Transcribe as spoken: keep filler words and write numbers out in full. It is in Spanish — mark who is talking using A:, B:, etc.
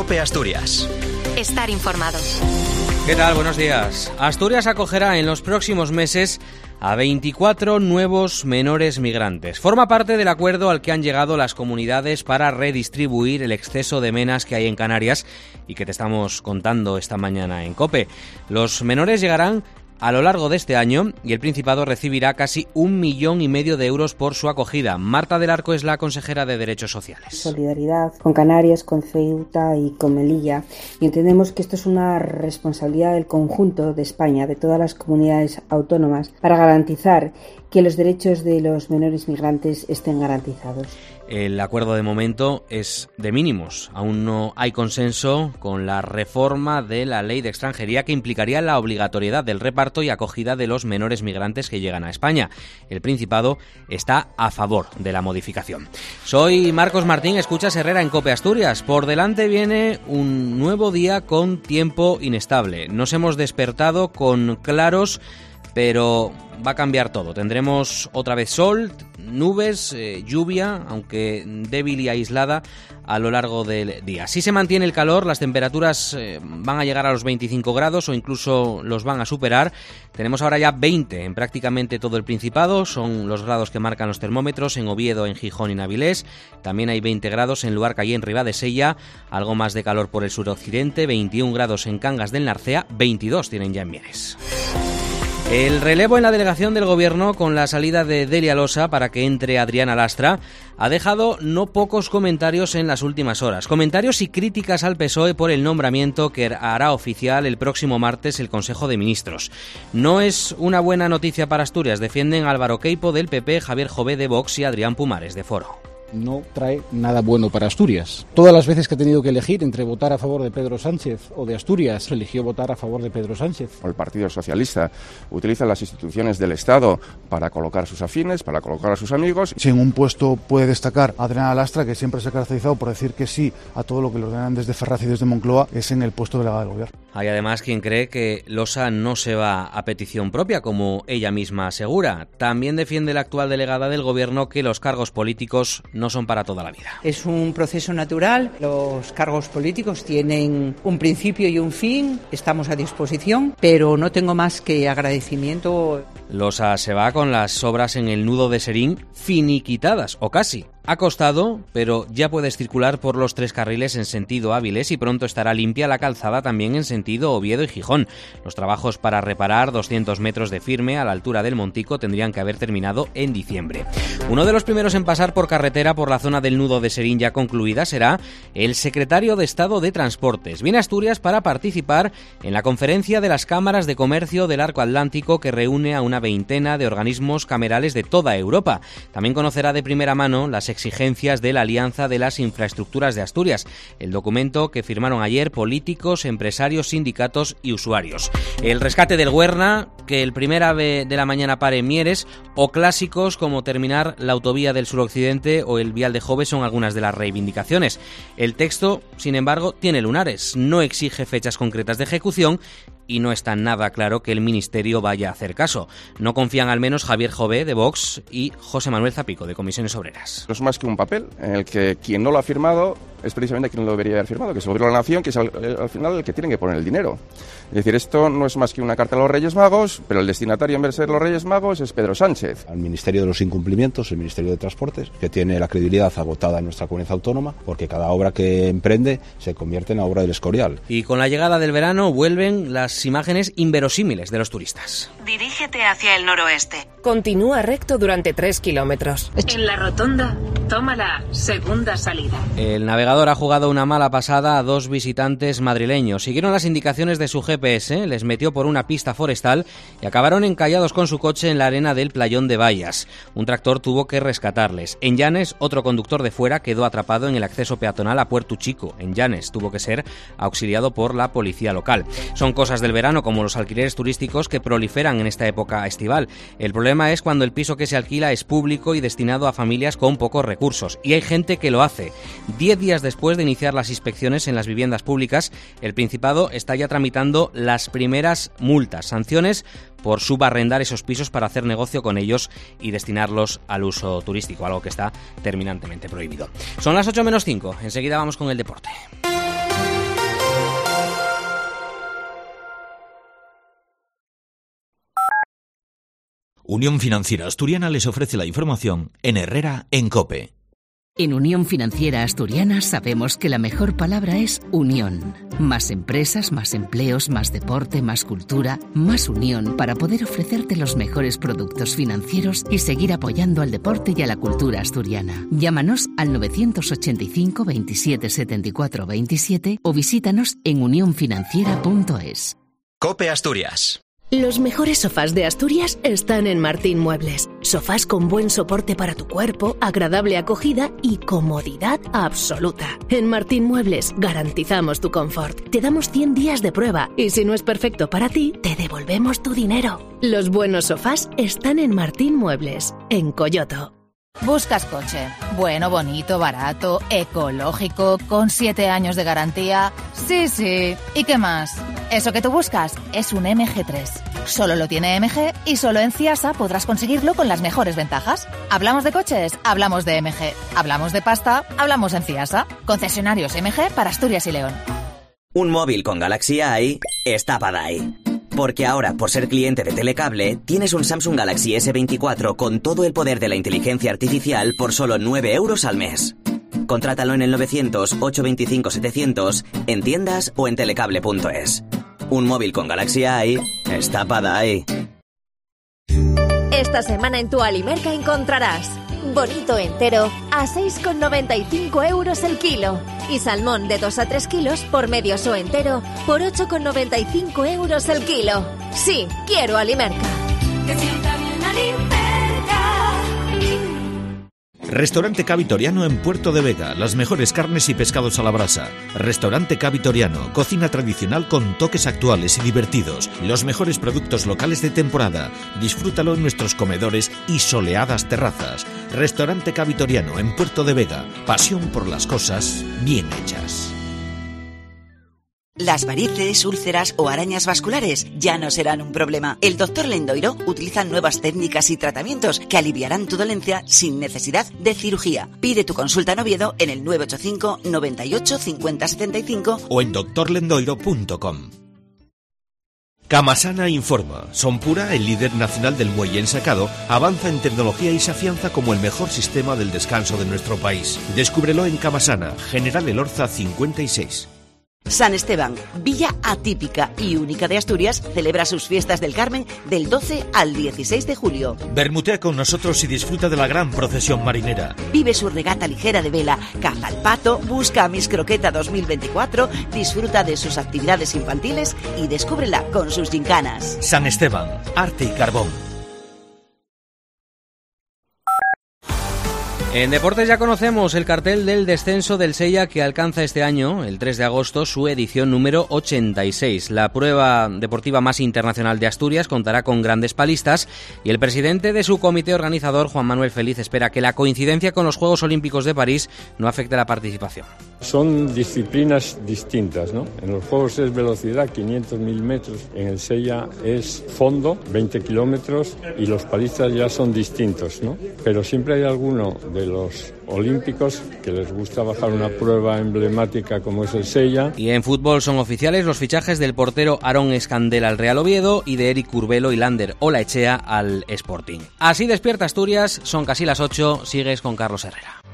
A: COPE Asturias.
B: Estar informados.
C: ¿Qué tal? Buenos días. Asturias acogerá en los próximos meses a veinticuatro nuevos menores migrantes. Forma parte del acuerdo al que han llegado las comunidades para redistribuir el exceso de menas que hay en Canarias y que te estamos contando esta mañana en COPE. Los menores llegarán a lo largo de este año y el Principado recibirá casi un millón y medio de euros por su acogida. Marta del Arco es la consejera de Derechos Sociales.
D: Solidaridad con Canarias, con Ceuta y con Melilla, y entendemos que esto es una responsabilidad del conjunto de España, de todas las comunidades autónomas, para garantizar que los derechos de los menores migrantes estén garantizados.
C: El acuerdo de momento es de mínimos. Aún no hay consenso con la reforma de la ley de extranjería que implicaría la obligatoriedad del reparto y acogida de los menores migrantes que llegan a España. El Principado está a favor de la modificación. Soy Marcos Martín, escuchas Herrera en COPE Asturias. Por delante viene un nuevo día con tiempo inestable. Nos hemos despertado con claros, pero va a cambiar todo. Tendremos otra vez sol, nubes, eh, lluvia, aunque débil y aislada a lo largo del día. Si se mantiene el calor, las temperaturas eh, van a llegar a los veinticinco grados o incluso los van a superar. Tenemos ahora ya veinte en prácticamente todo el Principado, son los grados que marcan los termómetros en Oviedo, en Gijón y en Avilés. También hay veinte grados en Luarca y en Ribadesella, algo más de calor por el suroccidente, veintiún grados en Cangas del Narcea, veintidós tienen ya en Mieres. El relevo en la delegación del Gobierno con la salida de Delia Losa para que entre Adriana Lastra ha dejado no pocos comentarios en las últimas horas. Comentarios y críticas al P S O E por el nombramiento que hará oficial el próximo martes el Consejo de Ministros. No es una buena noticia para Asturias, defienden Álvaro Queipo del P P, Javier Jové de Vox y Adrián Pumares de Foro.
E: No trae nada bueno para Asturias. Todas las veces que he tenido que elegir entre votar a favor de Pedro Sánchez o de Asturias, eligió votar a favor de Pedro Sánchez.
F: El Partido Socialista utiliza las instituciones del Estado para colocar a sus afines, para colocar a sus amigos.
G: Si en un puesto puede destacar Adriana Lastra, que siempre se ha caracterizado por decir que sí a todo lo que le ordenan desde Ferraz y desde Moncloa, es en el puesto de delegada del Gobierno.
C: Hay además quien cree que Losa no se va a petición propia, como ella misma asegura. También defiende la actual delegada del Gobierno que los cargos políticos no son para toda la vida.
H: Es un proceso natural, los cargos políticos tienen un principio y un fin, estamos a disposición, pero no tengo más que agradecimiento.
C: Losa se va con las obras en el nudo de Serín finiquitadas, o casi. Ha costado, pero ya puedes circular por los tres carriles en sentido Avilés y pronto estará limpia la calzada también en sentido Oviedo y Gijón. Los trabajos para reparar doscientos metros de firme a la altura del Montico tendrían que haber terminado en diciembre. Uno de los primeros en pasar por carretera por la zona del nudo de Serín ya concluida será el secretario de Estado de Transportes. Viene a Asturias para participar en la conferencia de las cámaras de comercio del Arco Atlántico que reúne a una veintena de organismos camerales de toda Europa. También conocerá de primera mano las exigencias de la Alianza de las Infraestructuras de Asturias, el documento que firmaron ayer políticos, empresarios, sindicatos y usuarios. El rescate del Güerna, que el primer ave de la mañana pare en Mieres, o clásicos como terminar la autovía del suroccidente o el vial de Jove son algunas de las reivindicaciones. El texto, sin embargo, tiene lunares, no exige fechas concretas de ejecución y no está nada claro que el Ministerio vaya a hacer caso. No confían al menos Javier Jové de Vox y José Manuel Zapico de Comisiones Obreras.
F: No es más que un papel en el que quien no lo ha firmado es precisamente quien lo debería haber firmado, que es el Gobierno de la Nación, que es al, al final el que tiene que poner el dinero. Es decir, esto no es más que una carta a los Reyes Magos, pero el destinatario en vez de ser los Reyes Magos es Pedro Sánchez.
I: Al Ministerio de los Incumplimientos, el Ministerio de Transportes, que tiene la credibilidad agotada en nuestra comunidad autónoma, porque cada obra que emprende se convierte en la obra del Escorial.
C: Y con la llegada del verano vuelven las imágenes inverosímiles de los turistas.
B: Dirígete hacia el noroeste.
J: Continúa recto durante tres kilómetros.
B: En la rotonda, toma la segunda salida.
C: El navegador ha jugado una mala pasada a dos visitantes madrileños. Siguieron las indicaciones de su G P S, les metió por una pista forestal y acabaron encallados con su coche en la arena del playón de Bayas. Un tractor tuvo que rescatarles. En Llanes, otro conductor de fuera quedó atrapado en el acceso peatonal a Puerto Chico. En Llanes tuvo que ser auxiliado por la policía local. Son cosas del verano, como los alquileres turísticos que proliferan en esta época estival. El problema es cuando el piso que se alquila es público y destinado a familias con pocos recursos. Y hay gente que lo hace. Diez días después de iniciar las inspecciones en las viviendas públicas, el Principado está ya tramitando las primeras multas, sanciones por subarrendar esos pisos para hacer negocio con ellos y destinarlos al uso turístico, algo que está terminantemente prohibido. Son las ocho menos cinco, enseguida vamos con el deporte.
A: Unión Financiera Asturiana les ofrece la información en Herrera en COPE.
K: En Unión Financiera Asturiana sabemos que la mejor palabra es unión. Más empresas, más empleos, más deporte, más cultura, más unión para poder ofrecerte los mejores productos financieros y seguir apoyando al deporte y a la cultura asturiana. Llámanos al novecientos ochenta y cinco veintisiete setenta y cuatro veintisiete o visítanos en unión financiera punto es.
L: COPE Asturias.
J: Los mejores sofás de Asturias están en Martín Muebles. Sofás con buen soporte para tu cuerpo, agradable acogida y comodidad absoluta. En Martín Muebles garantizamos tu confort. Te damos cien días de prueba y si no es perfecto para ti, te devolvemos tu dinero. Los buenos sofás están en Martín Muebles, en Coyoto.
M: ¿Buscas coche? Bueno, bonito, barato, ecológico, con siete años de garantía. Sí, sí. ¿Y qué más? Eso que tú buscas es un eme ge tres. Solo lo tiene eme ge y solo en Ciasa podrás conseguirlo con las mejores ventajas. ¿Hablamos de coches? Hablamos de eme ge. ¿Hablamos de pasta? Hablamos en Ciasa. Concesionarios eme ge para Asturias y León.
N: Un móvil con Galaxy Eye está para ahí. Porque ahora, por ser cliente de Telecable, tienes un Samsung Galaxy ese veinticuatro con todo el poder de la inteligencia artificial por solo nueve euros al mes. Contrátalo en el novecientos, ochocientos veinticinco, setecientos, en tiendas o en telecable punto es. Un móvil con Galaxy Eye está para ahí.
O: Esta semana en tu Alimerca encontrarás bonito entero a seis con noventa y cinco euros el kilo y salmón de dos a tres kilos por medios o entero por ocho con noventa y cinco euros el kilo. Sí, quiero Alimerca. Que sienta bien Alimerca.
A: Restaurante Cavitoriano en Puerto de Vega. Las mejores carnes y pescados a la brasa. Restaurante Cavitoriano. Cocina tradicional con toques actuales y divertidos. Los mejores productos locales de temporada. Disfrútalo en nuestros comedores y soleadas terrazas. Restaurante Cavitoriano en Puerto de Vega. Pasión por las cosas bien hechas.
P: Las varices, úlceras o arañas vasculares ya no serán un problema. El doctor Lendoiro utiliza nuevas técnicas y tratamientos que aliviarán tu dolencia sin necesidad de cirugía. Pide tu consulta en Oviedo en el nueve ocho cinco, noventa y ocho, cincuenta setenta y cinco
A: o en doctor lendoiro punto com. Camasana informa. Sonpura, el líder nacional del muelle ensacado, avanza en tecnología y se afianza como el mejor sistema del descanso de nuestro país. Descúbrelo en Camasana, General Elorza cincuenta y seis.
P: San Esteban, villa atípica y única de Asturias, celebra sus fiestas del Carmen del doce al dieciséis de julio.
A: Bermutea con nosotros y disfruta de la gran procesión marinera.
P: Vive su regata ligera de vela, caza al pato, busca a Miss Croqueta dos mil veinticuatro, disfruta de sus actividades infantiles y descúbrela con sus gincanas.
A: San Esteban, arte y carbón.
C: En deportes ya conocemos el cartel del descenso del Sella que alcanza este año, el tres de agosto, su edición número ochenta y seis. La prueba deportiva más internacional de Asturias contará con grandes palistas y el presidente de su comité organizador, Juan Manuel Feliz, espera que la coincidencia con los Juegos Olímpicos de París no afecte la participación.
Q: Son disciplinas distintas, ¿no? En los Juegos es velocidad, quinientos mil metros, en el Sella es fondo, veinte kilómetros, y los palistas ya son distintos, ¿no? Pero siempre hay alguno de los olímpicos que les gusta bajar una prueba emblemática como es el Sella.
C: Y en fútbol son oficiales los fichajes del portero Aarón Escandel al Real Oviedo y de Eric Curbelo y Lander Olaechea al Sporting. Así despierta Asturias, son casi las ocho, sigues con Carlos Herrera.